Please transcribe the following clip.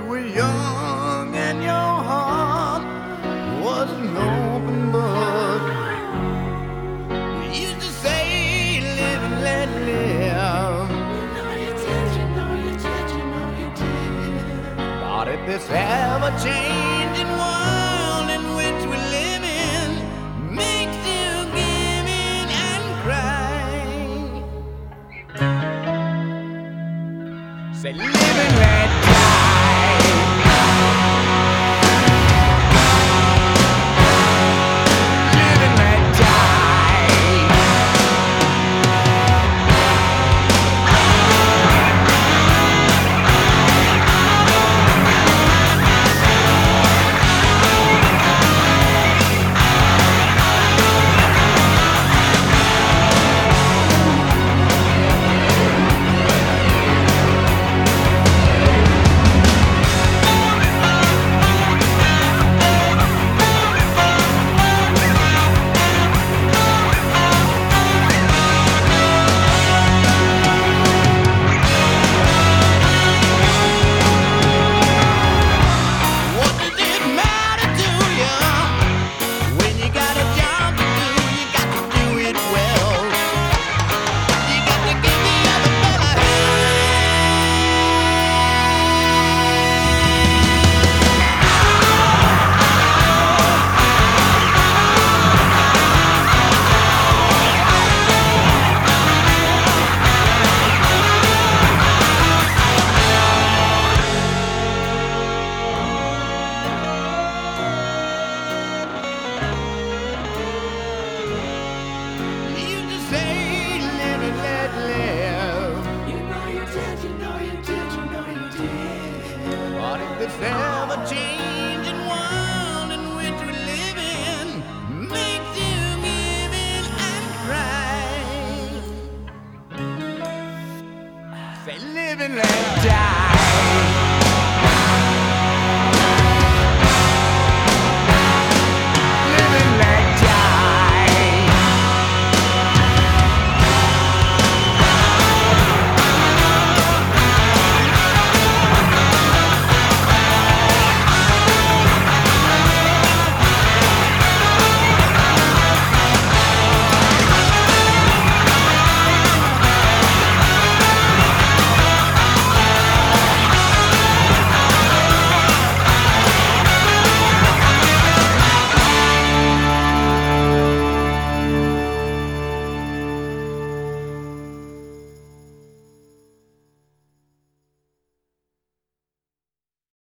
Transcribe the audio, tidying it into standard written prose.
were young and your heart was an open book. You used to say, live and let live. But if this ever-changing world in which we live in makes you give in and cry, say live and let die. Live and let die. This ever-changing world in which we live in makes you give in and cry. Say live and let die.